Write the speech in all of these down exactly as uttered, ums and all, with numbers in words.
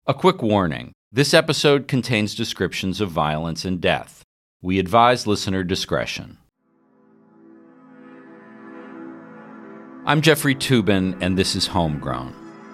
A quick warning. This episode contains descriptions of violence and death. We advise listener discretion. I'm Jeffrey Toobin, and this is Homegrown.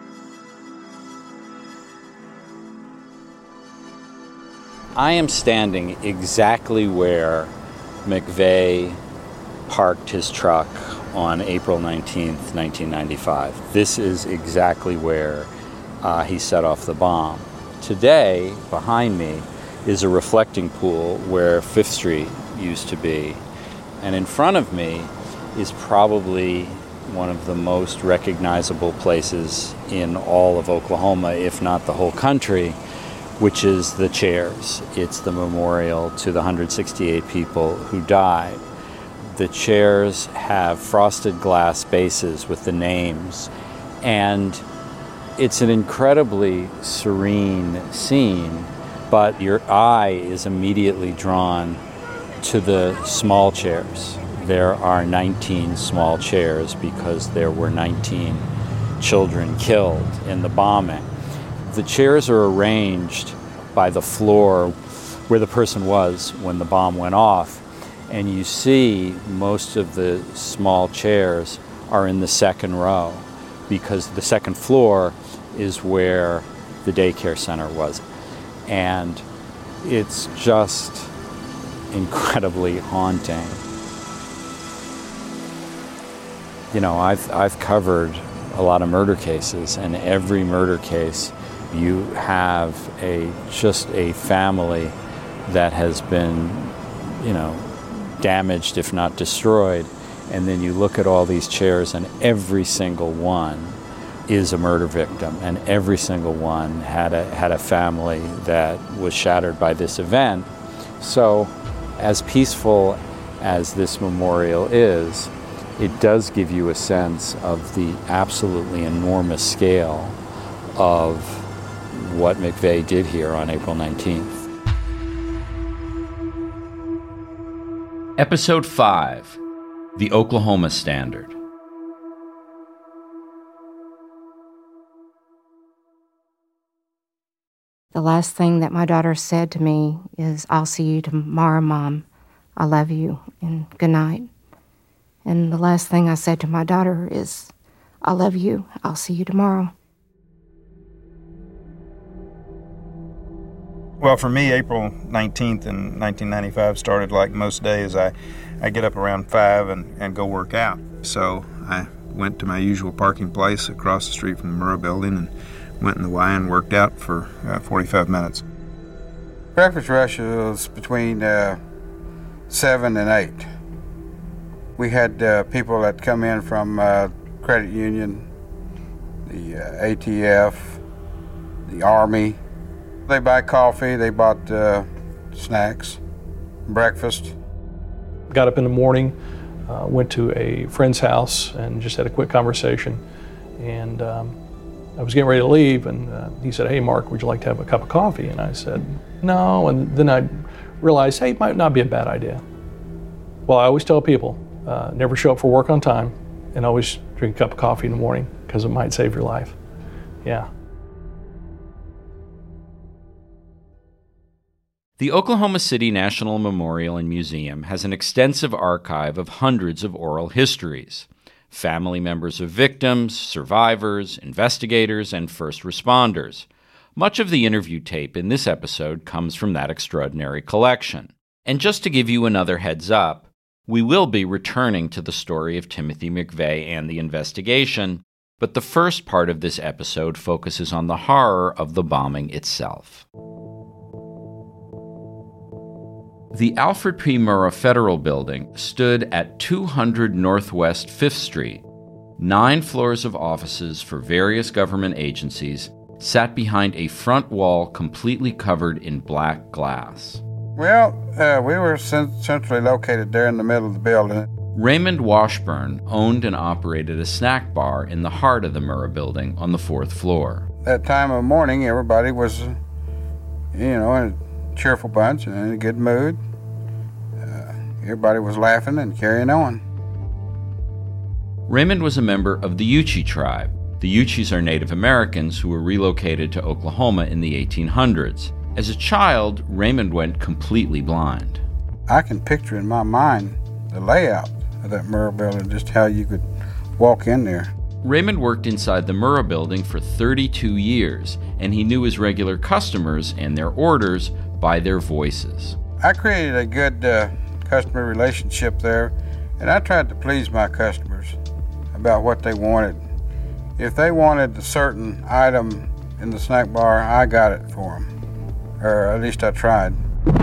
I am standing exactly where McVeigh parked his truck on April nineteenth, nineteen ninety-five. This is exactly where uh, he set off the bomb. Today, behind me, is a reflecting pool where Fifth Street used to be. And in front of me is probably one of the most recognizable places in all of Oklahoma, if not the whole country, which is the chairs. It's the memorial to the one hundred sixty-eight people who died. The chairs have frosted glass bases with the names, and it's an incredibly serene scene, but your eye is immediately drawn to the small chairs. There are nineteen small chairs because there were nineteen children killed in the bombing. The chairs are arranged by the floor where the person was when the bomb went off, and you see most of the small chairs are in the second row because the second floor is where the daycare center was. And it's just incredibly haunting. You know, I've I've covered a lot of murder cases, and every murder case you have a just a family that has been, you know, damaged if not destroyed, and then you look at all these chairs and every single one is a murder victim, and every single one had a had a family that was shattered by this event. So as peaceful as this memorial is, it does give you a sense of the absolutely enormous scale of what McVeigh did here on April nineteenth. Episode five, The Oklahoma Standard. The last thing that my daughter said to me is, "I'll see you tomorrow, Mom. I love you, and good night." And the last thing I said to my daughter is, "I love you. I'll see you tomorrow." Well, for me, April nineteenth in nineteen ninety-five started like most days. I, I get up around five and, and go work out. So I went to my usual parking place across the street from the Murrah building and went in the Y and worked out for uh, forty-five minutes. Breakfast rush was between uh, seven and eight. We had uh, people that come in from uh, credit union, the uh, A T F, the Army. They buy coffee, they bought uh, snacks, breakfast. Got up in the morning, uh, went to a friend's house and just had a quick conversation. And um, I was getting ready to leave, and uh, he said, "Hey, Mark, would you like to have a cup of coffee?" And I said, "No." And then I realized, hey, it might not be a bad idea. Well, I always tell people, uh, never show up for work on time, and always drink a cup of coffee in the morning, because it might save your life. Yeah. The Oklahoma City National Memorial and Museum has an extensive archive of hundreds of oral histories. Family members of victims, survivors, investigators, and first responders. Much of the interview tape in this episode comes from that extraordinary collection. And just to give you another heads up, we will be returning to the story of Timothy McVeigh and the investigation, but the first part of this episode focuses on the horror of the bombing itself. The Alfred P. Murrah Federal Building stood at two hundred Northwest Fifth Street. Nine floors of offices for various government agencies sat behind a front wall completely covered in black glass. Well, uh, we were centrally located there in the middle of the building. Raymond Washburn owned and operated a snack bar in the heart of the Murrah Building on the fourth floor. That time of morning, everybody was, you know, in a cheerful bunch and in a good mood. Uh, everybody was laughing and carrying on. Raymond was a member of the Yuchi tribe. The Uchis are Native Americans who were relocated to Oklahoma in the eighteen hundreds. As a child, Raymond went completely blind. I can picture in my mind the layout of that Murrah building, just how you could walk in there. Raymond worked inside the Murrah building for thirty-two years, and he knew his regular customers and their orders by their voices. I created a good uh, customer relationship there, and I tried to please my customers about what they wanted. If they wanted a certain item in the snack bar, I got it for them, or at least I tried.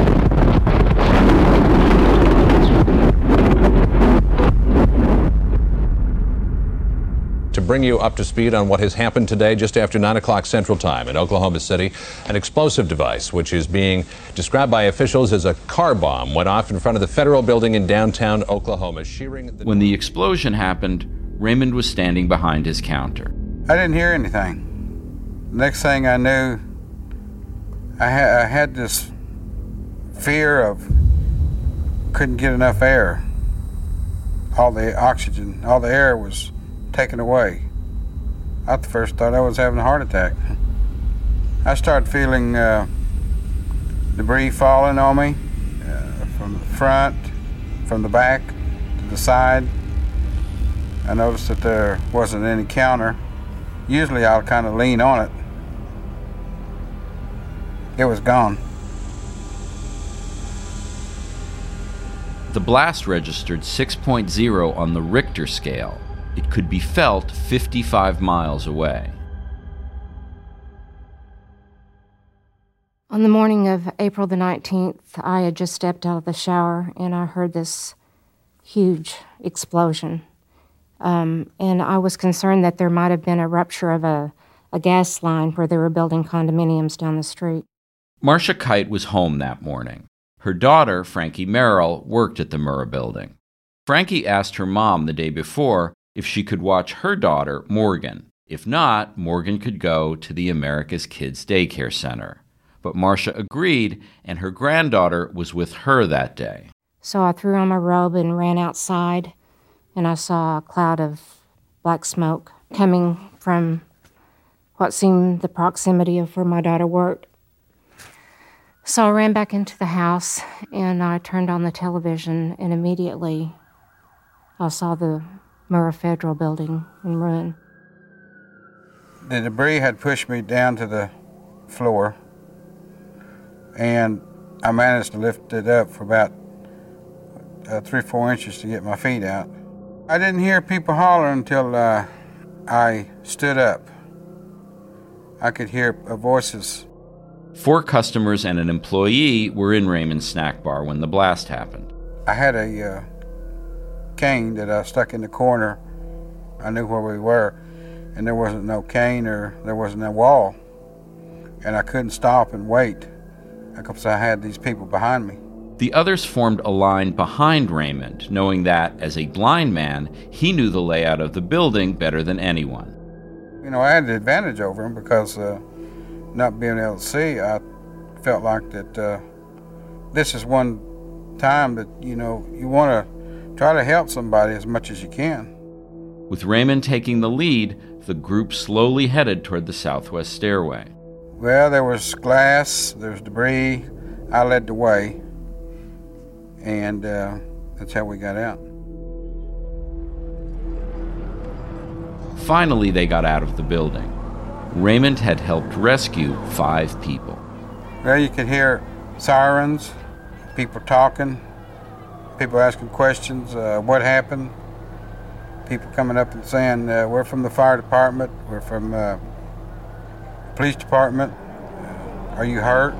To bring you up to speed on what has happened today, just after nine o'clock Central Time in Oklahoma City, an explosive device, which is being described by officials as a car bomb, went off in front of the federal building in downtown Oklahoma, shearing the... When the explosion happened, Raymond was standing behind his counter. I didn't hear anything. Next thing I knew, I, ha- I had this fear of couldn't get enough air. All the oxygen, all the air was taken away. I at first thought I was having a heart attack. I started feeling uh, debris falling on me uh, from the front, from the back, to the side. I noticed that there wasn't any counter. Usually I'll kind of lean on it. It was gone. The blast registered six point oh on the Richter scale. It could be felt fifty-five miles away. On the morning of April the nineteenth, I had just stepped out of the shower and I heard this huge explosion. Um, and I was concerned that there might have been a rupture of a, a gas line where they were building condominiums down the street. Marcia Kite was home that morning. Her daughter, Frankie Merrill, worked at the Murrah building. Frankie asked her mom the day before if she could watch her daughter, Morgan. If not, Morgan could go to the America's Kids Daycare Center. But Marcia agreed, and her granddaughter was with her that day. So I threw on my robe and ran outside, and I saw a cloud of black smoke coming from what seemed the proximity of where my daughter worked. So I ran back into the house, and I turned on the television, and immediately I saw the Murrah Federal building in ruin. The debris had pushed me down to the floor, and I managed to lift it up for about uh, three, four inches to get my feet out. I didn't hear people holler until uh, I stood up. I could hear uh, voices. Four customers and an employee were in Raymond's snack bar when the blast happened. I had a uh, cane that I stuck in the corner. I knew where we were, and there wasn't no cane or there wasn't no wall. And I couldn't stop and wait because I had these people behind me. The others formed a line behind Raymond, knowing that, as a blind man, he knew the layout of the building better than anyone. You know, I had the advantage over him because uh, not being able to see, I felt like that uh, this is one time that, you know, you want to try to help somebody as much as you can. With Raymond taking the lead, the group slowly headed toward the southwest stairway. Well, there was glass, there was debris. I led the way, and uh, that's how we got out. Finally, they got out of the building. Raymond had helped rescue five people. Well, you could hear sirens, people talking, people asking questions, uh, what happened, people coming up and saying, uh, we're from the fire department, we're from uh, the police department, uh, are you hurt?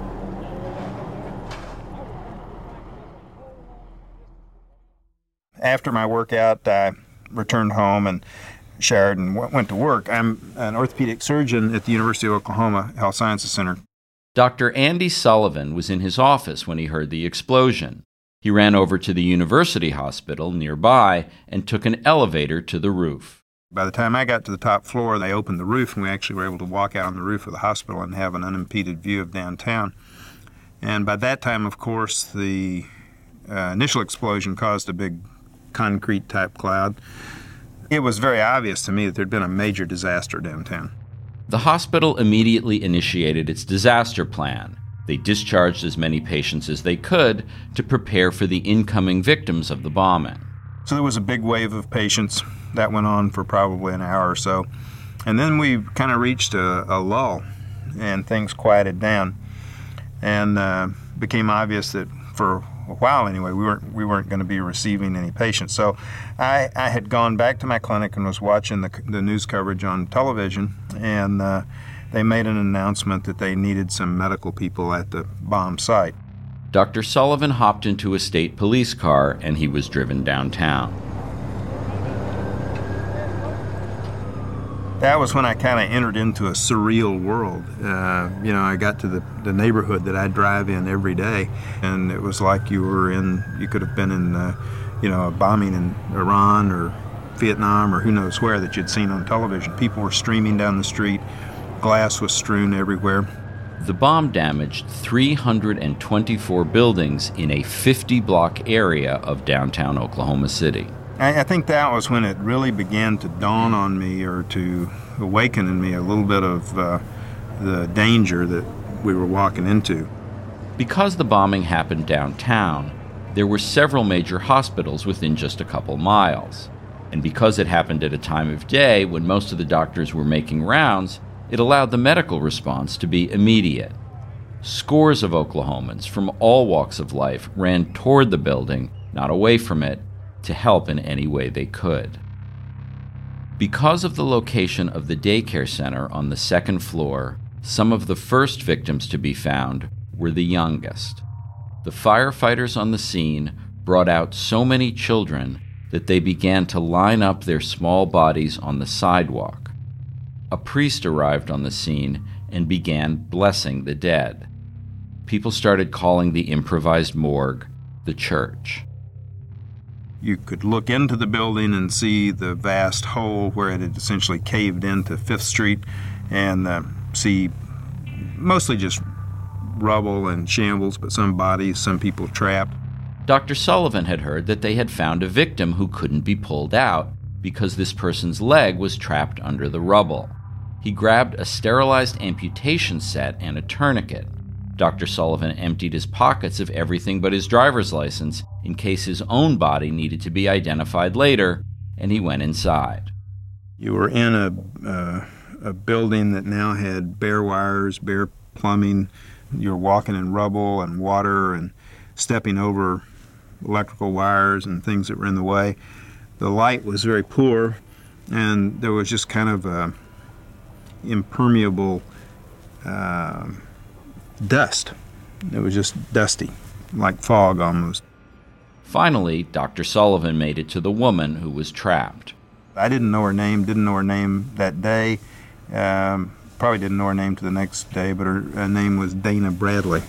After my workout, I returned home and showered and went to work. I'm an orthopedic surgeon at the University of Oklahoma Health Sciences Center. Doctor Andy Sullivan was in his office when he heard the explosion. He ran over to the university hospital nearby and took an elevator to the roof. By the time I got to the top floor, they opened the roof, and we actually were able to walk out on the roof of the hospital and have an unimpeded view of downtown. And by that time, of course, the uh, initial explosion caused a big concrete-type cloud. It was very obvious to me that there'd been a major disaster downtown. The hospital immediately initiated its disaster plan. They discharged as many patients as they could to prepare for the incoming victims of the bombing. So there was a big wave of patients. That went on for probably an hour or so. And then we kind of reached a, a lull, and things quieted down. And uh, became obvious that for a while anyway, we weren't we weren't going to be receiving any patients. So I, I had gone back to my clinic and was watching the, the news coverage on television, and uh, they made an announcement that they needed some medical people at the bomb site. Doctor Sullivan hopped into a state police car, and he was driven downtown. That was when I kind of entered into a surreal world. Uh, you know, I got to the, the neighborhood that I drive in every day, and it was like you were in, you could have been in, uh, you know, a bombing in Iran or Vietnam or who knows where that you'd seen on television. People were streaming down the street. Glass was strewn everywhere. The bomb damaged three hundred twenty-four buildings in a fifty-block area of downtown Oklahoma City. I think that was when it really began to dawn on me, or to awaken in me a little bit of uh, the danger that we were walking into. Because the bombing happened downtown, there were several major hospitals within just a couple miles. And because it happened at a time of day when most of the doctors were making rounds, it allowed the medical response to be immediate. Scores of Oklahomans from all walks of life ran toward the building, not away from it, to help in any way they could. Because of the location of the daycare center on the second floor, some of the first victims to be found were the youngest. The firefighters on the scene brought out so many children that they began to line up their small bodies on the sidewalk. A priest arrived on the scene and began blessing the dead. People started calling the improvised morgue the church. You could look into the building and see the vast hole where it had essentially caved into Fifth Street, and uh, see mostly just rubble and shambles, but some bodies, some people trapped. Doctor Sullivan had heard that they had found a victim who couldn't be pulled out because this person's leg was trapped under the rubble. He grabbed a sterilized amputation set and a tourniquet. Doctor Sullivan emptied his pockets of everything but his driver's license in case his own body needed to be identified later, and he went inside. You were in a, uh, a building that now had bare wires, bare plumbing. You were walking in rubble and water and stepping over electrical wires and things that were in the way. The light was very poor, and there was just kind of a impermeable uh, dust. It was just dusty, like fog almost. Finally, Doctor Sullivan made it to the woman who was trapped. I didn't know her name, didn't know her name that day. Um, probably didn't know her name to the next day, but her, her name was Dana Bradley.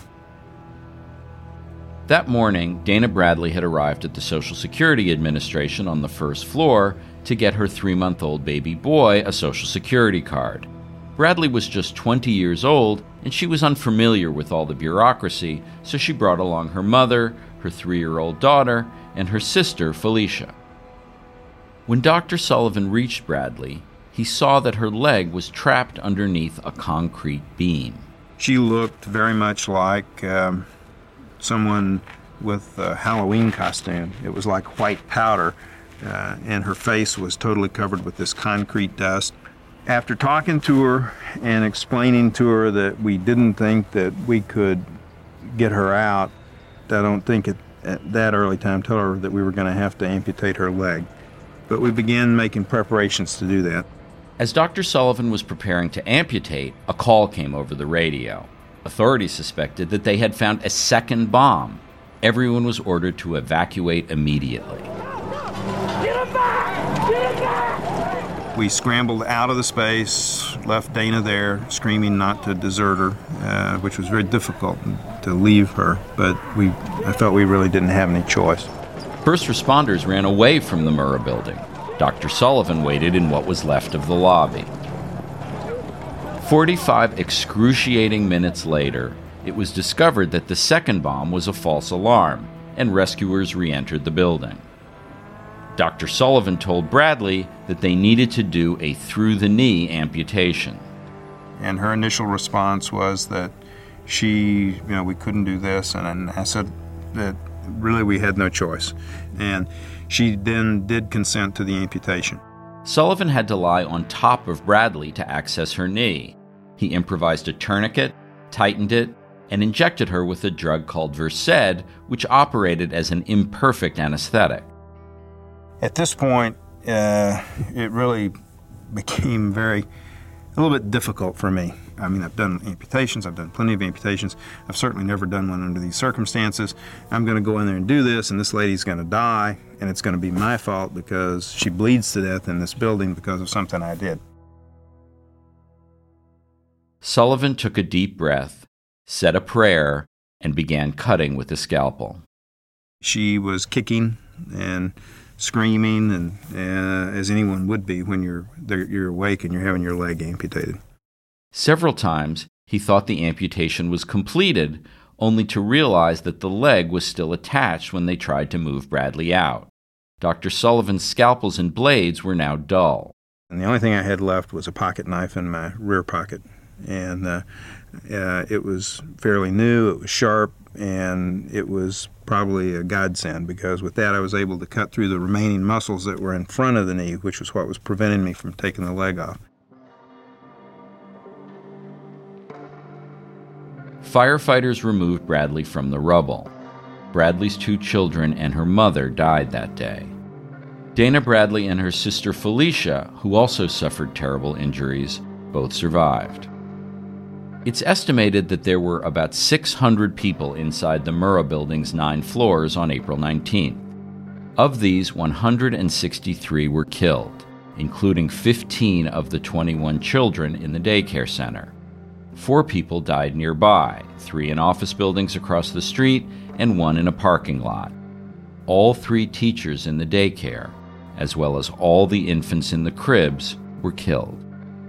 That morning, Dana Bradley had arrived at the Social Security Administration on the first floor to get her three-month-old baby boy a Social Security card. Bradley was just twenty years old, and she was unfamiliar with all the bureaucracy, so she brought along her mother, her three-year-old daughter, and her sister, Felicia. When Doctor Sullivan reached Bradley, he saw that her leg was trapped underneath a concrete beam. She looked very much like um, someone with a Halloween costume. It was like white powder, uh, and her face was totally covered with this concrete dust. After talking to her and explaining to her that we didn't think that we could get her out, I don't think at, at that early time told her that we were going to have to amputate her leg. But we began making preparations to do that. As Doctor Sullivan was preparing to amputate, a call came over the radio. Authorities suspected that they had found a second bomb. Everyone was ordered to evacuate immediately. Get him back! Get him back! We scrambled out of the space, left Dana there, screaming not to desert her, uh, which was very difficult to leave her, but we, I felt we really didn't have any choice. First responders ran away from the Murrah building. Doctor Sullivan waited in what was left of the lobby. forty-five excruciating minutes later, it was discovered that the second bomb was a false alarm, and rescuers re-entered the building. Doctor Sullivan told Bradley that they needed to do a through-the-knee amputation. And her initial response was that she, you know, we couldn't do this, and I said that really we had no choice. And she then did consent to the amputation. Sullivan had to lie on top of Bradley to access her knee. He improvised a tourniquet, tightened it, and injected her with a drug called Versed, which operated as an imperfect anesthetic. At this point, uh, it really became very, a little bit difficult for me. I mean, I've done amputations, I've done plenty of amputations. I've certainly never done one under these circumstances. I'm going to go in there and do this, and this lady's going to die, and it's going to be my fault because she bleeds to death in this building because of something I did. Sullivan took a deep breath, said a prayer, and began cutting with the scalpel. She was kicking and screaming, and uh, as anyone would be when you're you're awake and you're having your leg amputated. Several times, he thought the amputation was completed, only to realize that the leg was still attached when they tried to move Bradley out. Doctor Sullivan's scalpels and blades were now dull. And the only thing I had left was a pocket knife in my rear pocket. And uh, uh, it was fairly new, it was sharp, and it was probably a godsend, because with that I was able to cut through the remaining muscles that were in front of the knee, which was what was preventing me from taking the leg off. Firefighters removed Bradley from the rubble. Bradley's two children and her mother died that day. Dana Bradley and her sister Felicia, who also suffered terrible injuries, both survived. It's estimated that there were about six hundred people inside the Murrah Building's nine floors on April nineteenth. Of these, one hundred sixty-three were killed, including fifteen of the twenty-one children in the daycare center. Four people died nearby, three in office buildings across the street and one in a parking lot. All three teachers in the daycare, as well as all the infants in the cribs, were killed.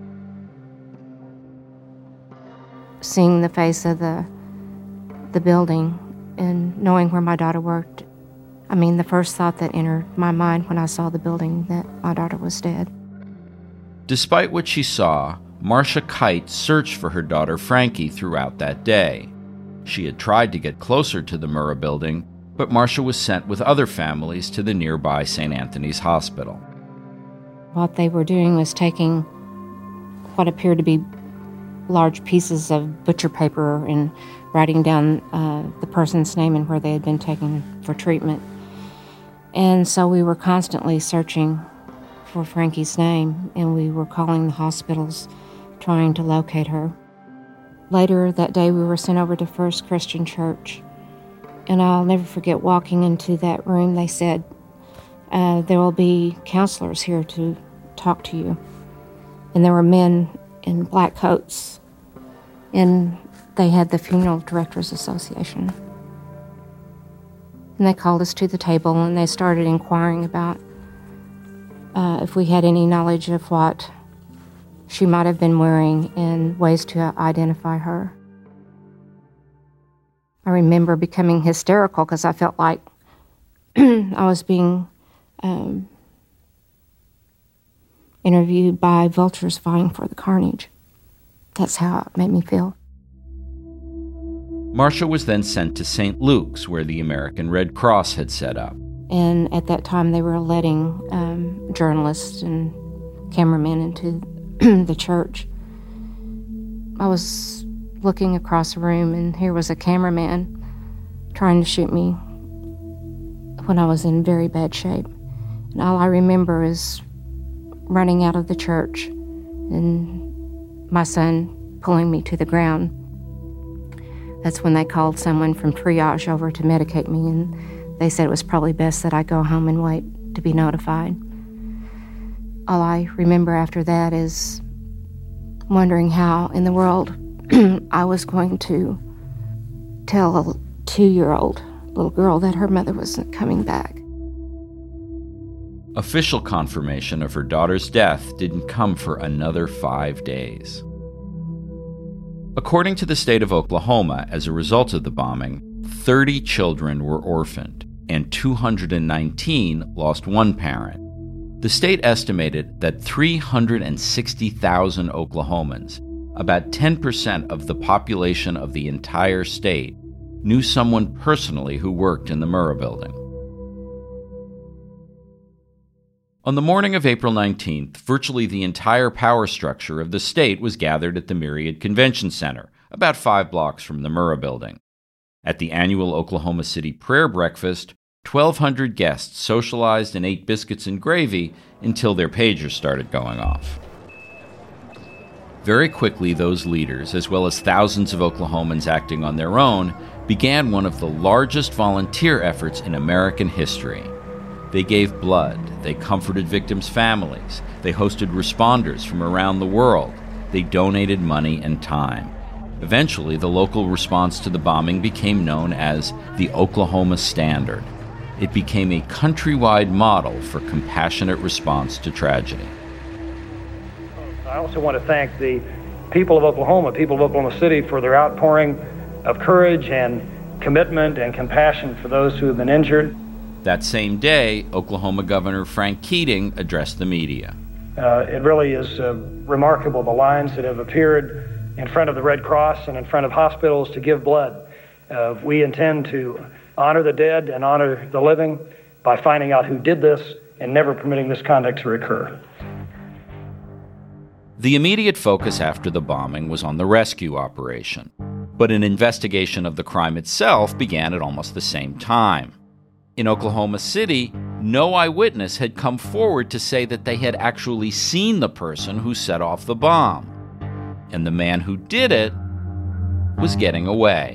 Seeing the face of the the building and knowing where my daughter worked, I mean, the first thought that entered my mind when I saw the building, that my daughter was dead. Despite what she saw, Marcia Kite searched for her daughter Frankie throughout that day. She had tried to get closer to the Murrah Building, but Marcia was sent with other families to the nearby Saint Anthony's Hospital. What they were doing was taking what appeared to be large pieces of butcher paper and writing down uh, the person's name and where they had been taken for treatment. And so we were constantly searching for Frankie's name, and we were calling the hospitals, trying to locate her. Later that day, we were sent over to First Christian Church, and I'll never forget walking into that room. They said, uh, there will be counselors here to talk to you. And there were men in black coats, and they had the Funeral Directors Association. And they called us to the table, and they started inquiring about uh, if we had any knowledge of what she might have been wearing and ways to identify her. I remember becoming hysterical because I felt like I was being um, interviewed by vultures vying for the carnage. That's how it made me feel. Marcia was then sent to Saint Luke's, where the American Red Cross had set up. And at that time, they were letting um, journalists and cameramen into the church. I was looking across the room, and here was a cameraman trying to shoot me when I was in very bad shape. And all I remember is running out of the church and my son pulling me to the ground. That's when they called someone from triage over to medicate me, and they said it was probably best that I go home and wait to be notified. All I remember after that is wondering how in the world I was going to tell a two-year-old little girl that her mother wasn't coming back. Official confirmation of her daughter's death didn't come for another five days. According to the state of Oklahoma, as a result of the bombing, thirty children were orphaned. and two hundred nineteen lost one parent. The state estimated that three hundred sixty thousand Oklahomans, about ten percent of the population of the entire state, knew someone personally who worked in the Murrah Building. On the morning of April nineteenth, virtually the entire power structure of the state was gathered at the Myriad Convention Center, about five blocks from the Murrah Building. At the annual Oklahoma City prayer breakfast, twelve hundred guests socialized and ate biscuits and gravy until their pagers started going off. Very quickly, those leaders, as well as thousands of Oklahomans acting on their own, began one of the largest volunteer efforts in American history. They gave blood, they comforted victims' families, they hosted responders from around the world, they donated money and time. Eventually, the local response to the bombing became known as the Oklahoma Standard. It became a countrywide model for compassionate response to tragedy. I also want to thank the people of Oklahoma, people of Oklahoma City, for their outpouring of courage and commitment and compassion for those who have been injured. That same day, Oklahoma Governor Frank Keating addressed the media. Uh, it really is uh, remarkable, the lines that have appeared in front of the Red Cross and in front of hospitals to give blood. Uh, we intend to honor the dead and honor the living by finding out who did this and never permitting this conduct to recur. The immediate focus after the bombing was on the rescue operation, but an investigation of the crime itself began at almost the same time. In Oklahoma City, no eyewitness had come forward to say that they had actually seen the person who set off the bomb. And the man who did it was getting away.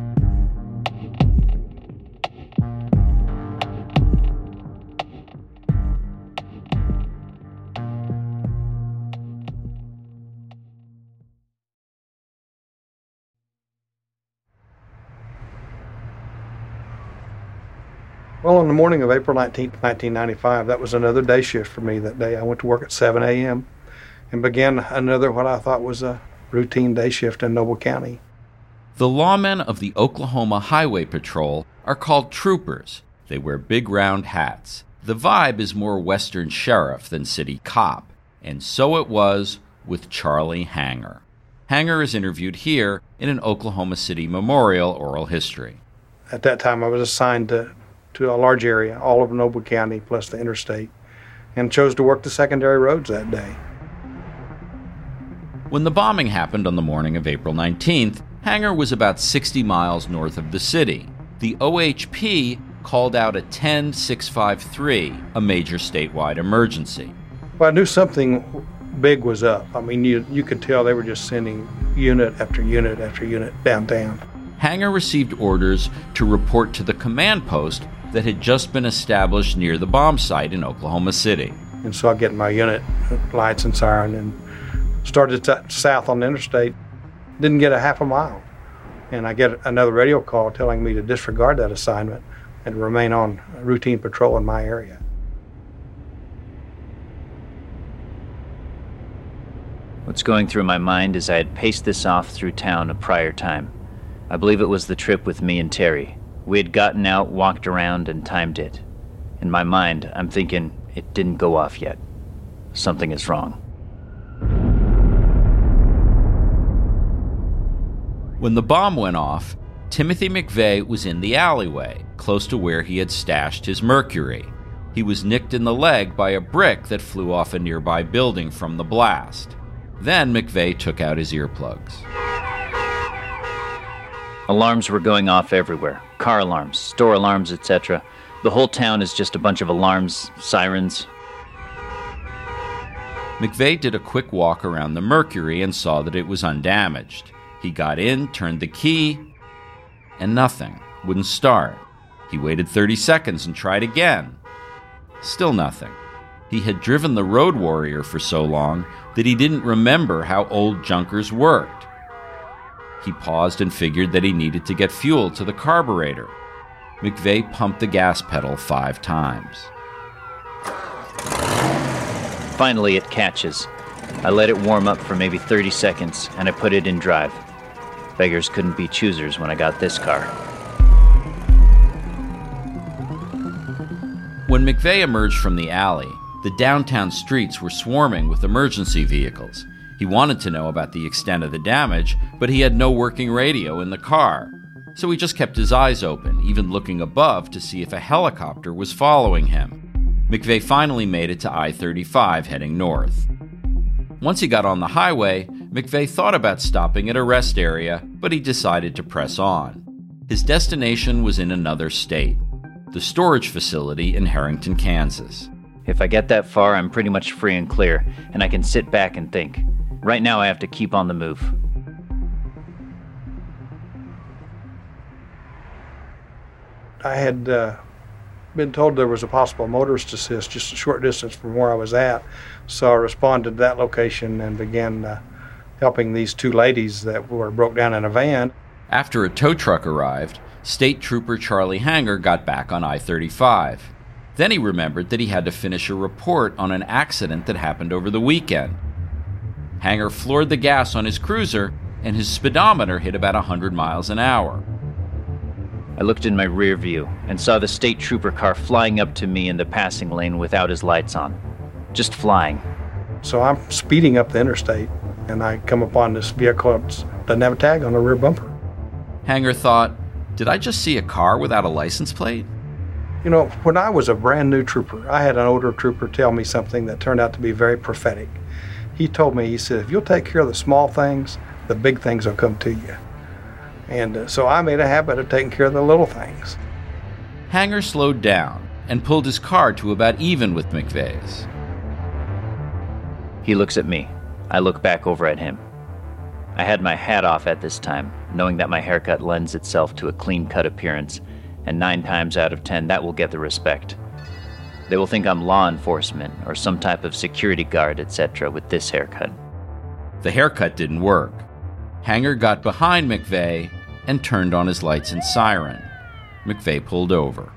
Well, on the morning of April nineteenth, nineteen ninety-five, that was another day shift for me that day. I went to work at seven a.m. and began another what I thought was a routine day shift in Noble County. The lawmen of the Oklahoma Highway Patrol are called troopers. They wear big round hats. The vibe is more Western sheriff than city cop, and so it was with Charlie Hanger. Hanger is interviewed here in an Oklahoma City Memorial oral history. At that time, I was assigned to to a large area, all of Noble County plus the interstate, and chose to work the secondary roads that day. When the bombing happened on the morning of April nineteenth, Hanger was about sixty miles north of the city. The O H P called out a ten six five three, a major statewide emergency. Well, I knew something big was up. I mean, you, you could tell they were just sending unit after unit after unit downtown. Hanger received orders to report to the command post that had just been established near the bomb site in Oklahoma City. And so I get my unit lights and siren and started t- south on the interstate. Didn't get a half a mile. And I get another radio call telling me to disregard that assignment and remain on routine patrol in my area. What's going through my mind is I had paced this off through town a prior time. I believe it was the trip with me and Terry. We had gotten out, walked around, and timed it. In my mind, I'm thinking, it didn't go off yet. Something is wrong. When the bomb went off, Timothy McVeigh was in the alleyway, close to where he had stashed his Mercury. He was nicked in the leg by a brick that flew off a nearby building from the blast. Then McVeigh took out his earplugs. Alarms were going off everywhere. Car alarms, store alarms, et cetera. The whole town is just a bunch of alarms, sirens. McVeigh did a quick walk around the Mercury and saw that it was undamaged. He got in, turned the key, and nothing. Wouldn't start. He waited thirty seconds and tried again. Still nothing. He had driven the Road Warrior for so long that he didn't remember how old junkers worked. He paused and figured that he needed to get fuel to the carburetor. McVeigh pumped the gas pedal five times. Finally, it catches. I let it warm up for maybe thirty seconds, and I put it in drive. Beggars couldn't be choosers when I got this car. When McVeigh emerged from the alley, the downtown streets were swarming with emergency vehicles. He wanted to know about the extent of the damage, but he had no working radio in the car. So he just kept his eyes open, even looking above to see if a helicopter was following him. McVeigh finally made it to I thirty-five heading north. Once he got on the highway, McVeigh thought about stopping at a rest area, but he decided to press on. His destination was in another state, the storage facility in Harrington, Kansas. If I get that far, I'm pretty much free and clear, and I can sit back and think. Right now, I have to keep on the move. I had uh, been told there was a possible motorist assist just a short distance from where I was at, so I responded to that location and began uh, helping these two ladies that were broke down in a van. After a tow truck arrived, State Trooper Charlie Hanger got back on I thirty-five. Then he remembered that he had to finish a report on an accident that happened over the weekend. Hanger floored the gas on his cruiser, and his speedometer hit about one hundred miles an hour. I looked in my rear view and saw the state trooper car flying up to me in the passing lane without his lights on. Just flying. So I'm speeding up the interstate, and I come upon this vehicle that doesn't have a tag on the rear bumper. Hanger thought, did I just see a car without a license plate? You know, when I was a brand new trooper, I had an older trooper tell me something that turned out to be very prophetic. He told me, he said, if you'll take care of the small things, the big things will come to you. And uh, so I made a habit of taking care of the little things. Hanger slowed down and pulled his car to about even with McVeigh's. He looks at me. I look back over at him. I had my hat off at this time, knowing that my haircut lends itself to a clean-cut appearance, and nine times out of ten, that will get the respect. They will think I'm law enforcement or some type of security guard, et cetera with this haircut. The haircut didn't work. Hanger got behind McVeigh and turned on his lights and siren. McVeigh pulled over.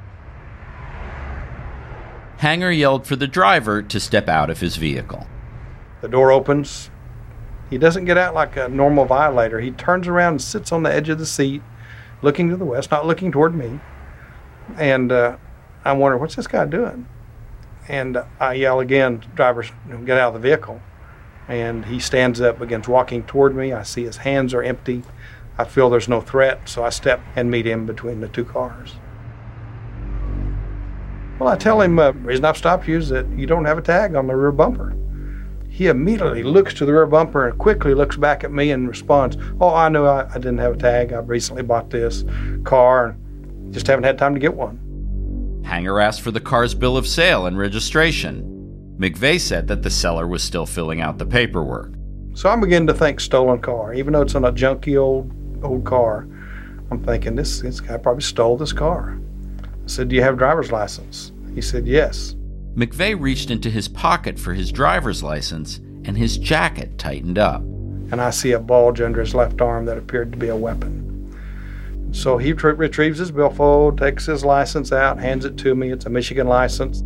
Hanger yelled for the driver to step out of his vehicle. The door opens. He doesn't get out like a normal violator. He turns around and sits on the edge of the seat, looking to the west, not looking toward me. And uh, I wonder, what's this guy doing? And I yell again, driver, get out of the vehicle. And he stands up, begins walking toward me. I see his hands are empty. I feel there's no threat, so I step and meet him between the two cars. Well, I tell him, uh, the reason I've stopped you is that you don't have a tag on the rear bumper. He immediately looks to the rear bumper and quickly looks back at me and responds, oh, I knew I, I didn't have a tag. I recently bought this car and just haven't had time to get one. Hanger asked for the car's bill of sale and registration. McVeigh said that the seller was still filling out the paperwork. So I'm beginning to think stolen car. Even though it's in a junky old old car, I'm thinking, this, this guy probably stole this car. I said, do you have a driver's license? He said, yes. McVeigh reached into his pocket for his driver's license, and his jacket tightened up. And I see a bulge under his left arm that appeared to be a weapon. So he re- retrieves his billfold, takes his license out, hands it to me. It's a Michigan license.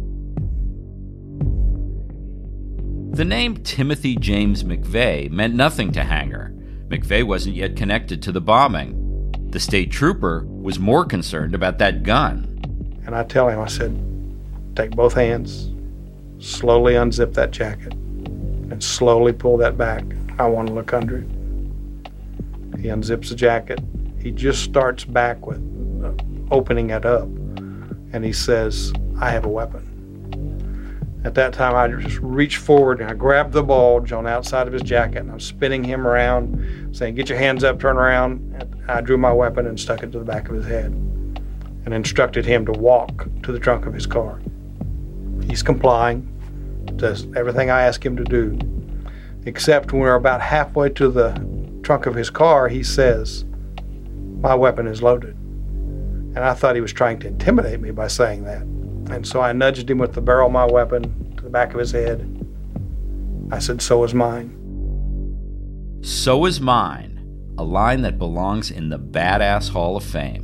The name Timothy James McVeigh meant nothing to Hanger. McVeigh wasn't yet connected to the bombing. The state trooper was more concerned about that gun. And I tell him, I said, take both hands, slowly unzip that jacket, and slowly pull that back. I want to look under it. He unzips the jacket. He just starts back with uh, opening it up. And he says, I have a weapon. At that time, I just reached forward and I grabbed the bulge on the outside of his jacket and I'm spinning him around, saying, get your hands up, turn around. And I drew my weapon and stuck it to the back of his head and instructed him to walk to the trunk of his car. He's complying, does everything I ask him to do, except when we're about halfway to the trunk of his car, he says, my weapon is loaded. And I thought he was trying to intimidate me by saying that. And so I nudged him with the barrel of my weapon to the back of his head. I said, so is mine. So is mine, a line that belongs in the Badass Hall of Fame.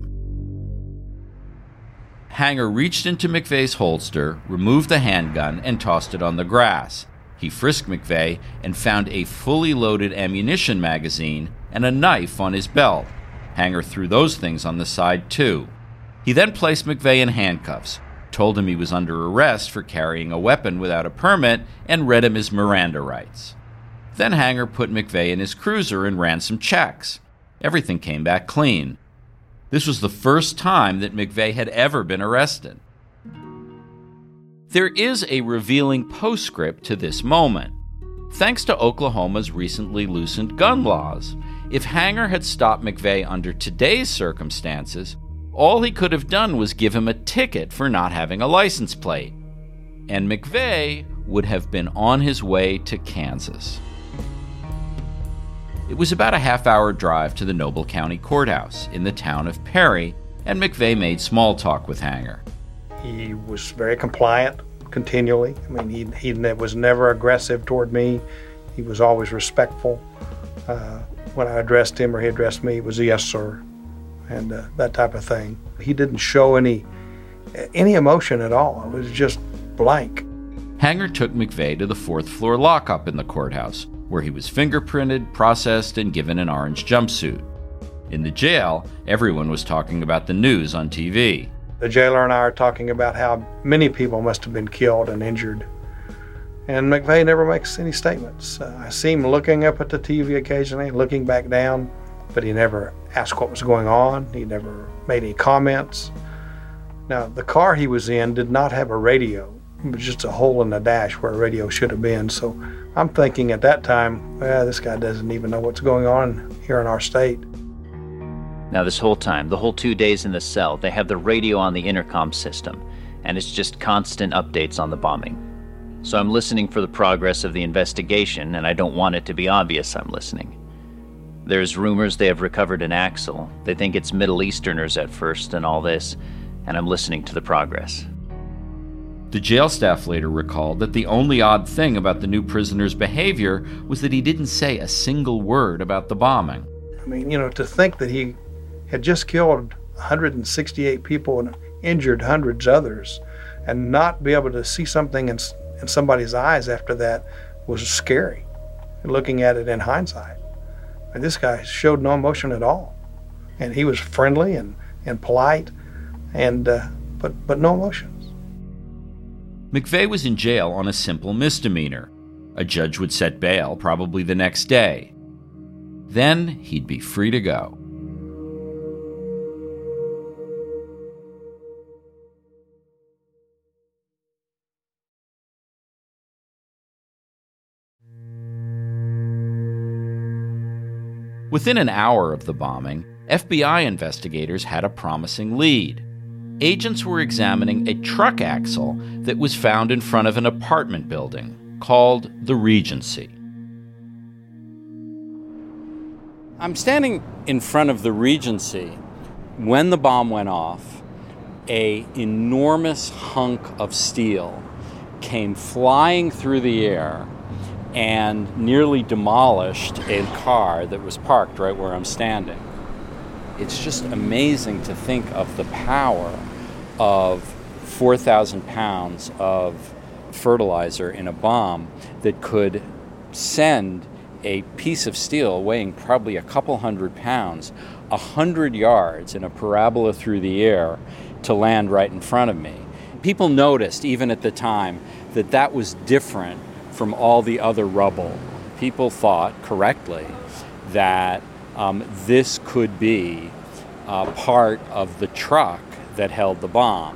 Hanger reached into McVeigh's holster, removed the handgun, and tossed it on the grass. He frisked McVeigh and found a fully loaded ammunition magazine and a knife on his belt. Hanger threw those things on the side, too. He then placed McVeigh in handcuffs, told him he was under arrest for carrying a weapon without a permit, and read him his Miranda rights. Then Hanger put McVeigh in his cruiser and ran some checks. Everything came back clean. This was the first time that McVeigh had ever been arrested. There is a revealing postscript to this moment. Thanks to Oklahoma's recently loosened gun laws, if Hanger had stopped McVeigh under today's circumstances, all he could have done was give him a ticket for not having a license plate. And McVeigh would have been on his way to Kansas. It was about a half-hour drive to the Noble County Courthouse in the town of Perry, and McVeigh made small talk with Hanger. He was very compliant continually. I mean, he, he was never aggressive toward me. He was always respectful. Uh, when I addressed him or he addressed me, it was yes, sir, and uh, that type of thing. He didn't show any any emotion at all. It was just blank. Hanger took McVeigh to the fourth floor lockup in the courthouse, where he was fingerprinted, processed, and given an orange jumpsuit. In the jail, everyone was talking about the news on T V. The jailer and I are talking about how many people must have been killed and injured. And McVeigh never makes any statements. Uh, I see him looking up at the T V occasionally, looking back down, but he never asked what was going on. He never made any comments. Now, the car he was in did not have a radio. It was just a hole in the dash where a radio should have been. So I'm thinking at that time, well, this guy doesn't even know what's going on here in our state. Now, this whole time, the whole two days in the cell, they have the radio on the intercom system, and it's just constant updates on the bombing. So I'm listening for the progress of the investigation, and I don't want it to be obvious I'm listening. There's rumors they have recovered an axle. They think it's Middle Easterners at first and all this, and I'm listening to the progress. The jail staff later recalled that the only odd thing about the new prisoner's behavior was that he didn't say a single word about the bombing. I mean, you know, to think that he had just killed one hundred sixty-eight people and injured hundreds others, and not be able to see something in, in somebody's eyes after that was scary, looking at it in hindsight. And this guy showed no emotion at all. And he was friendly and, and polite, and uh, but, but no emotions. McVeigh was in jail on a simple misdemeanor. A judge would set bail probably the next day. Then he'd be free to go. Within an hour of the bombing, F B I investigators had a promising lead. Agents were examining a truck axle that was found in front of an apartment building called the Regency. I'm standing in front of the Regency when the bomb went off. An enormous hunk of steel came flying through the air and nearly demolished a car that was parked right where I'm standing. It's just amazing to think of the power of four thousand pounds of fertilizer in a bomb that could send a piece of steel weighing probably a couple hundred pounds, a hundred yards in a parabola through the air to land right in front of me. People noticed, even at the time, that that was different from all the other rubble. People thought, correctly, that um, this could be uh, part of the truck that held the bomb.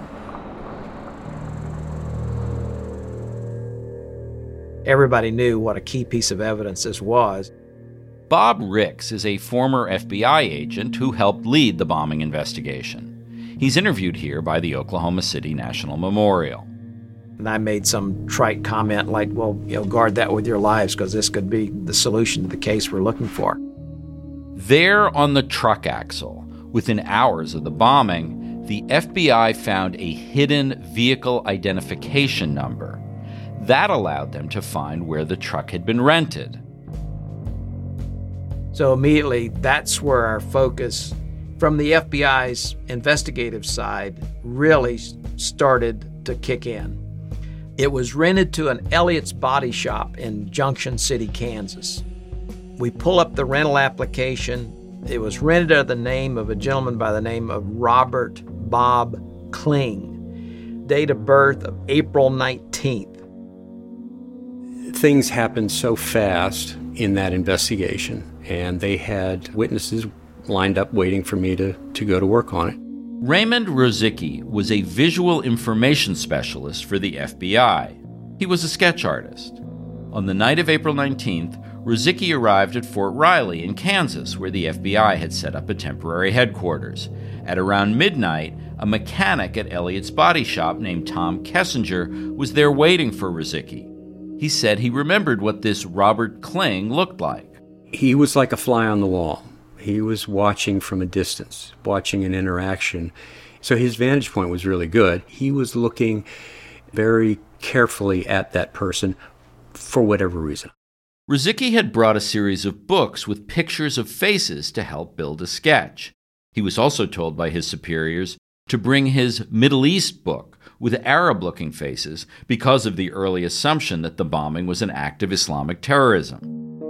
Everybody knew what a key piece of evidence this was. Bob Ricks is a former F B I agent who helped lead the bombing investigation. He's interviewed here by the Oklahoma City National Memorial. And I made some trite comment like, well, you know, guard that with your lives because this could be the solution to the case we're looking for. There on the truck axle, within hours of the bombing, the F B I found a hidden vehicle identification number. That allowed them to find where the truck had been rented. So immediately, that's where our focus from the F B I's investigative side really started to kick in. It was rented to an Elliott's Body Shop in Junction City, Kansas. We pull up the rental application. It was rented under the name of a gentleman by the name of Robert Bob Kling. date of birth of April nineteenth. Things happened so fast in that investigation, and they had witnesses lined up waiting for me to, to go to work on it. Raymond Rosicki was a visual information specialist for the F B I. He was a sketch artist. On the night of April nineteenth, Rosicki arrived at Fort Riley in Kansas, where the F B I had set up a temporary headquarters. At around midnight, a mechanic at Elliott's body shop named Tom Kessinger was there waiting for Rosicki. He said he remembered what this Robert Kling looked like. He was like a fly on the wall. He was watching from a distance, watching an interaction. So his vantage point was really good. He was looking very carefully at that person for whatever reason. Rosicki had brought a series of books with pictures of faces to help build a sketch. He was also told by his superiors to bring his Middle East book with Arab-looking faces because of the early assumption that the bombing was an act of Islamic terrorism.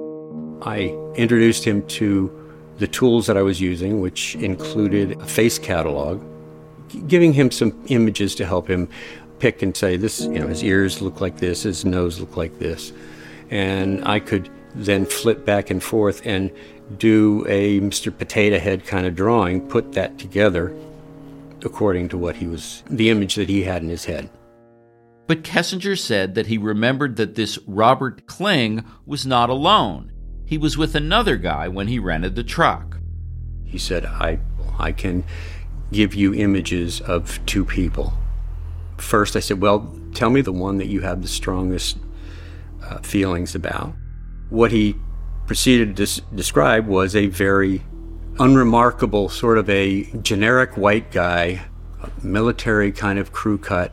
I introduced him to the tools that I was using, which included a face catalog, giving him some images to help him pick and say, this, you know, his ears look like this, his nose look like this. And I could then flip back and forth and do a Mister Potato Head kind of drawing, put that together according to what he was, the image that he had in his head. But Kessinger said that he remembered that this Robert Kling was not alone. He was with another guy when he rented the truck. He said, I, I can give you images of two people. First, I said, well, tell me the one that you have the strongest uh, feelings about. What he proceeded to des- describe was a very unremarkable, sort of a generic white guy, military kind of crew cut.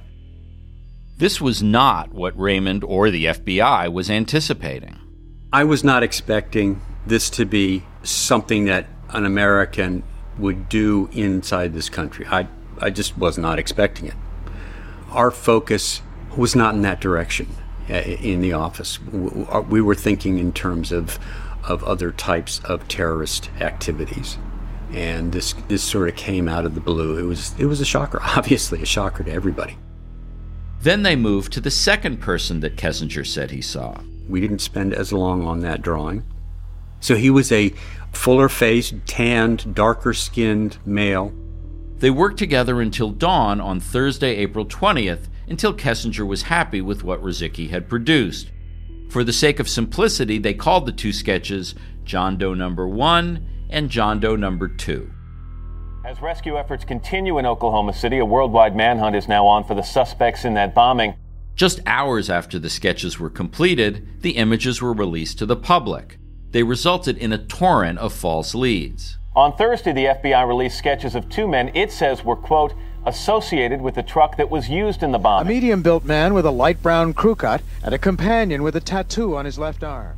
This was not what Raymond or the F B I was anticipating. I was not expecting this to be something that an American would do inside this country. I, I just was not expecting it. Our focus was not in that direction in the office. We were thinking in terms of, of other types of terrorist activities. And this, this sort of came out of the blue. It was, it was a shocker, obviously a shocker to everybody. Then they moved to the second person that Kessinger said he saw. We didn't spend as long on that drawing. So he was a fuller-faced, tanned, darker-skinned male. They worked together until dawn on Thursday, April twentieth, until Kessinger was happy with what Rosicki had produced. For the sake of simplicity, they called the two sketches John Doe Number One and John Doe Number Two. As rescue efforts continue in Oklahoma City, a worldwide manhunt is now on for the suspects in that bombing. Just hours after the sketches were completed, the images were released to the public. They resulted in a torrent of false leads. On Thursday, the F B I released sketches of two men it says were, quote, associated with the truck that was used in the bombing. A medium-built man with a light brown crew cut and a companion with a tattoo on his left arm.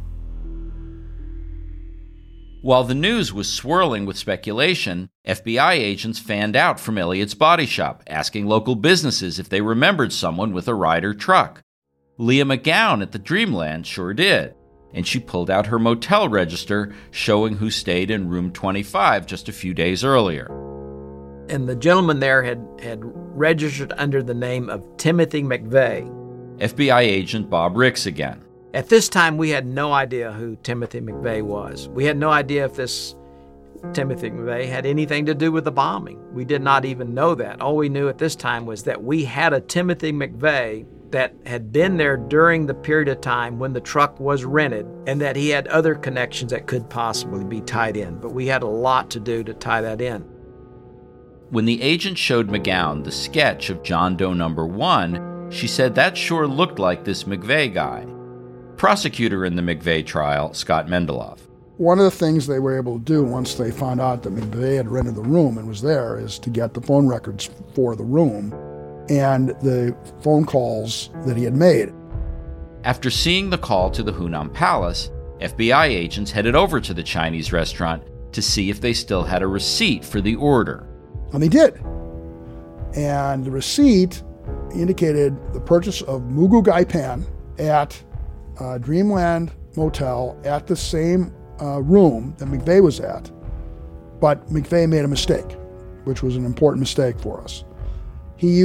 While the news was swirling with speculation, F B I agents fanned out from Elliott's body shop, asking local businesses if they remembered someone with a Ryder truck. Leah McGowan at the Dreamland sure did, and she pulled out her motel register showing who stayed in room twenty-five just a few days earlier. And the gentleman there had, had registered under the name of Timothy McVeigh. F B I agent Bob Ricks again. At this time, we had no idea who Timothy McVeigh was. We had no idea if this Timothy McVeigh had anything to do with the bombing. We did not even know that. All we knew at this time was that we had a Timothy McVeigh that had been there during the period of time when the truck was rented, and that he had other connections that could possibly be tied in. But we had a lot to do to tie that in. When the agent showed McGowan the sketch of John Doe Number One, she said that sure looked like this McVeigh guy. Prosecutor in the McVeigh trial, Scott Mendeloff. One of the things they were able to do once they found out that McVeigh had rented the room and was there is to get the phone records for the room and the phone calls that he had made. After seeing the call to the Hunan Palace, F B I agents headed over to the Chinese restaurant to see if they still had a receipt for the order. And they did. And the receipt indicated the purchase of Mugu Gai Pan at uh, Dreamland Motel at the same uh, room that McVeigh was at. But McVeigh made a mistake, which was an important mistake for us. He used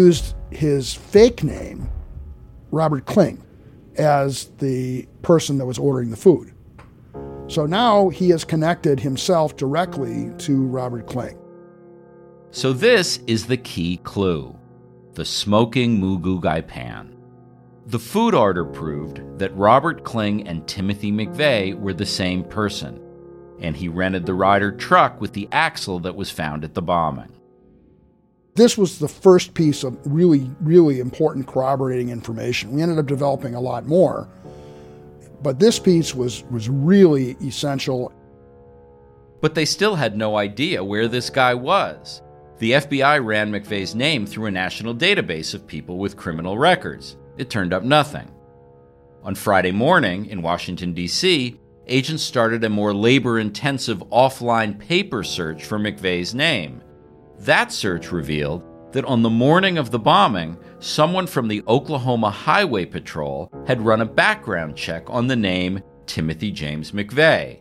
his fake name, Robert Kling, as the person that was ordering the food. So now he has connected himself directly to Robert Kling. So this is the key clue: the smoking Moo Goo Gai pan. The food order proved that Robert Kling and Timothy McVeigh were the same person, and he rented the Ryder truck with the axle that was found at the bombing. This was the first piece of really, really important corroborating information. We ended up developing a lot more, but this piece was, was really essential. But they still had no idea where this guy was. The F B I ran McVeigh's name through a national database of people with criminal records. It turned up nothing. On Friday morning in Washington, D C, agents started a more labor-intensive offline paper search for McVeigh's name. That search revealed that on the morning of the bombing, someone from the Oklahoma Highway Patrol had run a background check on the name Timothy James McVeigh.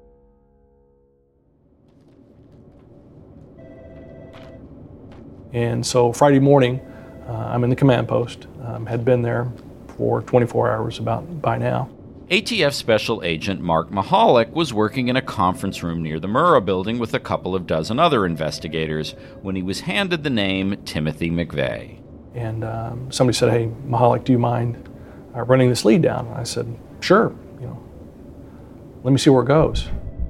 And so Friday morning, uh, I'm in the command post. Um, had been there for twenty-four hours about by now. A T F Special Agent Mark Mahalik was working in a conference room near the Murrah building with a couple of dozen other investigators when he was handed the name Timothy McVeigh. And um, somebody said, "Hey, Mahalik, do you mind uh, running this lead down?" I said, "Sure. You know, let me see where it goes."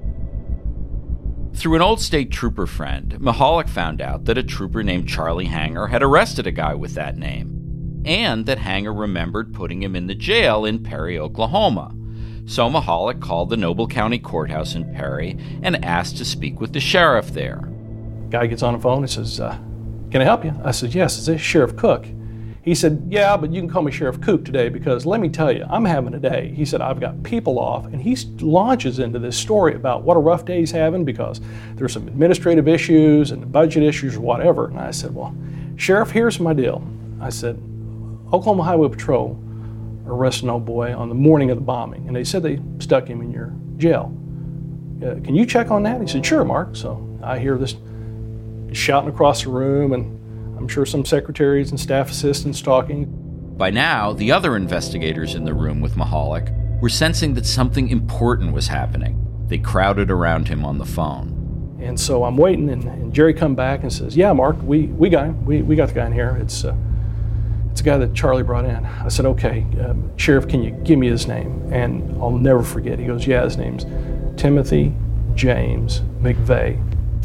Through an old state trooper friend, Mahalik found out that a trooper named Charlie Hanger had arrested a guy with that name, and that Hanger remembered putting him in the jail in Perry, Oklahoma. So Mahalik called the Noble County Courthouse in Perry and asked to speak with the sheriff there. Guy gets on the phone and says, uh, "Can I help you?" I said, "Yes, is this Sheriff Cook?" He said, "Yeah, but you can call me Sheriff Cook today because let me tell you, I'm having a day." He said, "I've got people off," and he launches into this story about what a rough day he's having because there's some administrative issues and budget issues or whatever. And I said, "Well, Sheriff, here's my deal." I said, "Oklahoma Highway Patrol arrested an old boy on the morning of the bombing, and they said they stuck him in your jail. Uh, can you check on that?" He said, "Sure, Mark." So I hear this shouting across the room, and I'm sure some secretaries and staff assistants talking. By now, the other investigators in the room with Mahalik were sensing that something important was happening. They crowded around him on the phone. And so I'm waiting, and, and Jerry come back and says, "Yeah, Mark, we, we got him. We, we got the guy in here. It's uh, it's a guy that Charlie brought in." I said, "Okay, um, Sheriff, can you give me his name?" And I'll never forget. He goes, "Yeah, his name's Timothy James McVeigh."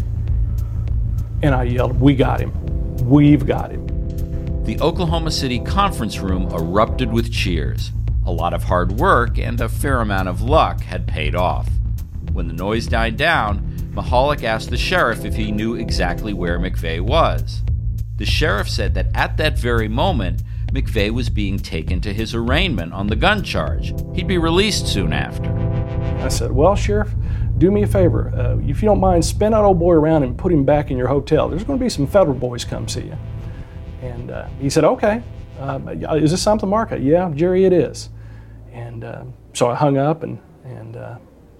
And I yelled, "We got him. We've got him." The Oklahoma City conference room erupted with cheers. A lot of hard work and a fair amount of luck had paid off. When the noise died down, Mahalik asked the sheriff if he knew exactly where McVeigh was. The sheriff said that at that very moment, McVeigh was being taken to his arraignment on the gun charge. He'd be released soon after. I said, "Well, Sheriff, do me a favor. Uh, if you don't mind, spin that old boy around and put him back in your hotel. There's going to be some federal boys come see you." And uh, he said, "Okay. Uh, is this something, Mark?" "Yeah, Jerry, it is." And uh, so I hung up, and, and uh,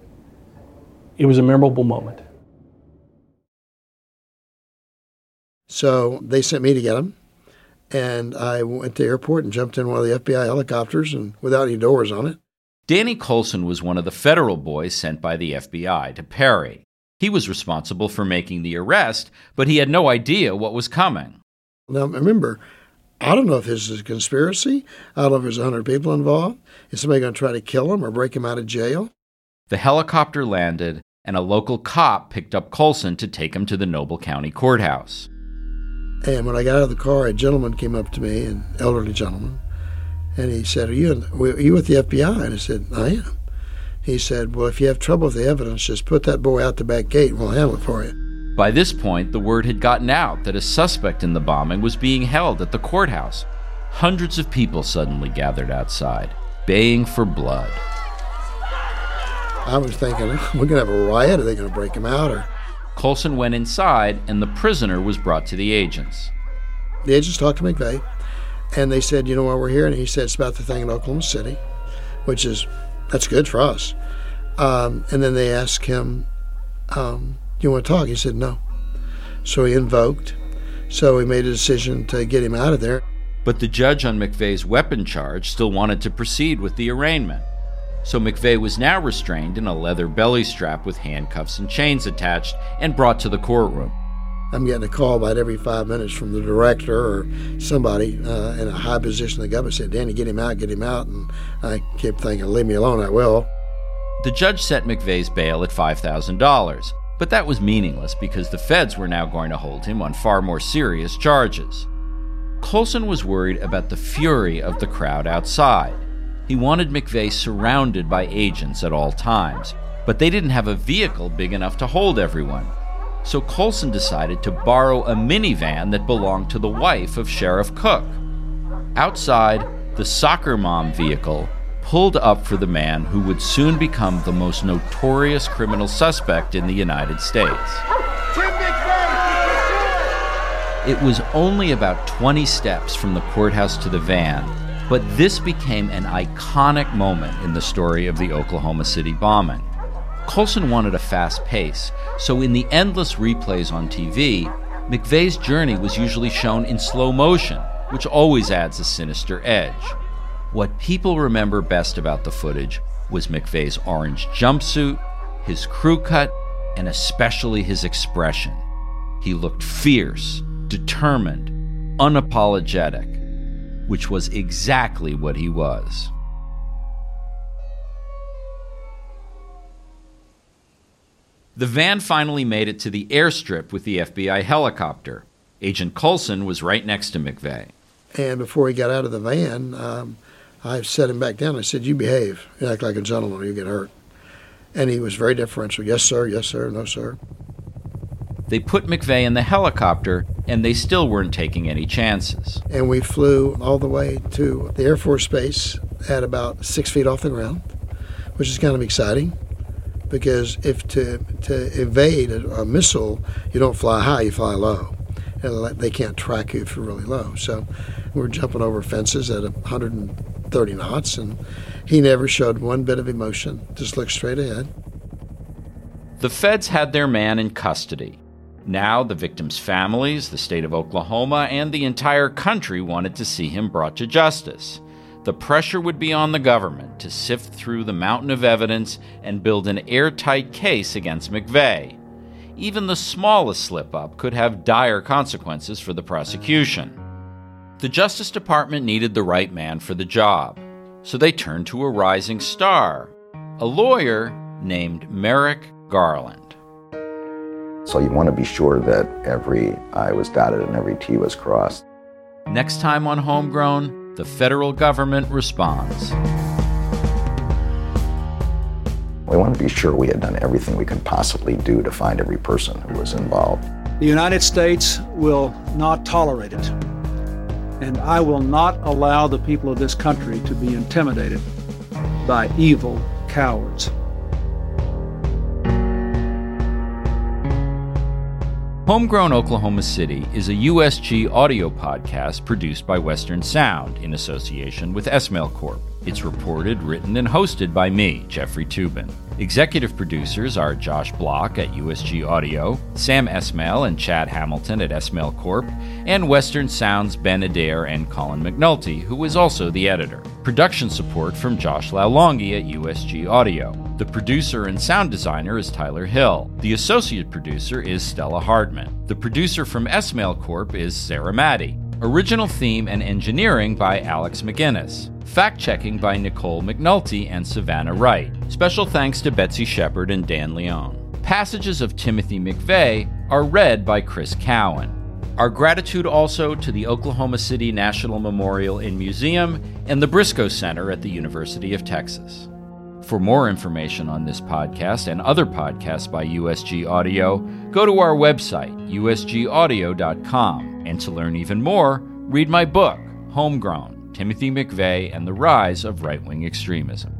it was a memorable moment. So they sent me to get him, and I went to the airport and jumped in one of the F B I helicopters and without any doors on it. Danny Colson was one of the federal boys sent by the F B I to Perry. He was responsible for making the arrest, but he had no idea what was coming. Now, remember, I don't know if this is a conspiracy. I don't know if there's one hundred people involved. Is somebody going to try to kill him or break him out of jail? The helicopter landed, and a local cop picked up Colson to take him to the Noble County Courthouse. And when I got out of the car, a gentleman came up to me, an elderly gentleman, and he said, are you, in, are you with the F B I? And I said, I am. He said, well, if you have trouble with the evidence, just put that boy out the back gate and we'll handle it for you. By this point, the word had gotten out that a suspect in the bombing was being held at the courthouse. Hundreds of people suddenly gathered outside, baying for blood. I was thinking, we're going to have a riot? Are they going to break him out? Or Colson went inside, and the prisoner was brought to the agents. The agents talked to McVeigh, and they said, you know why we're here? And he said, it's about the thing in Oklahoma City, which is, that's good for us. Um, and then they asked him, um, do you want to talk? He said, no. So he invoked. So he made a decision to get him out of there. But the judge on McVeigh's weapon charge still wanted to proceed with the arraignment. So McVeigh was now restrained in a leather belly strap with handcuffs and chains attached and brought to the courtroom. I'm getting a call about every five minutes from the director or somebody uh, in a high position in the government said, Danny, get him out, get him out. And I kept thinking, leave me alone, I will. The judge set McVeigh's bail at five thousand dollars, but that was meaningless because the feds were now going to hold him on far more serious charges. Colson was worried about the fury of the crowd outside. He wanted McVeigh surrounded by agents at all times, but they didn't have a vehicle big enough to hold everyone. So Colson decided to borrow a minivan that belonged to the wife of Sheriff Cook. Outside, the soccer mom vehicle pulled up for the man who would soon become the most notorious criminal suspect in the United States. It was only about twenty steps from the courthouse to the van, but this became an iconic moment in the story of the Oklahoma City bombing. Colson wanted a fast pace, so in the endless replays on T V, McVeigh's journey was usually shown in slow motion, which always adds a sinister edge. What people remember best about the footage was McVeigh's orange jumpsuit, his crew cut, and especially his expression. He looked fierce, determined, unapologetic, which was exactly what he was. The van finally made it to the airstrip with the F B I helicopter. Agent Colson was right next to McVeigh. And before he got out of the van, um, I set him back down. I said, you behave. You act like a gentleman or you get hurt. And he was very deferential. Yes, sir. Yes, sir. No, sir. They put McVeigh in the helicopter, and they still weren't taking any chances. And we flew all the way to the Air Force Base at about six feet off the ground, which is kind of exciting. Because if to to evade a, a missile, you don't fly high, you fly low. And they can't track you if you're really low. So we're jumping over fences at one hundred thirty knots, and he never showed one bit of emotion, just looked straight ahead. The feds had their man in custody. Now the victims' families, the state of Oklahoma, and the entire country wanted to see him brought to justice. The pressure would be on the government to sift through the mountain of evidence and build an airtight case against McVeigh. Even the smallest slip-up could have dire consequences for the prosecution. The Justice Department needed the right man for the job, so they turned to a rising star, a lawyer named Merrick Garland. So you want to be sure that every I was dotted and every T was crossed. Next time on Homegrown, the federal government responds. We want to be sure we had done everything we could possibly do to find every person who was involved. The United States will not tolerate it, and I will not allow the people of this country to be intimidated by evil cowards. Homegrown Oklahoma City is a U S G audio podcast produced by Western Sound in association with Esmail Corp. It's reported, written, and hosted by me, Jeffrey Toobin. Executive producers are Josh Block at U S G Audio, Sam Esmail and Chad Hamilton at Esmail Corp, and Western Sound's Ben Adair and Colin McNulty, who is also the editor. Production support from Josh Lalongi at U S G Audio. The producer and sound designer is Tyler Hill. The associate producer is Stella Hardman. The producer from Esmail Corp is Sarah Maddy. Original theme and engineering by Alex McGinnis. Fact-checking by Nicole McNulty and Savannah Wright. Special thanks to Betsy Shepard and Dan Leone. Passages of Timothy McVeigh are read by Chris Cowan. Our gratitude also to the Oklahoma City National Memorial and Museum and the Briscoe Center at the University of Texas. For more information on this podcast and other podcasts by U S G Audio, go to our website, U S G audio dot com. And to learn even more, read my book, Homegrown, Timothy McVeigh and the Rise of Right-Wing Extremism.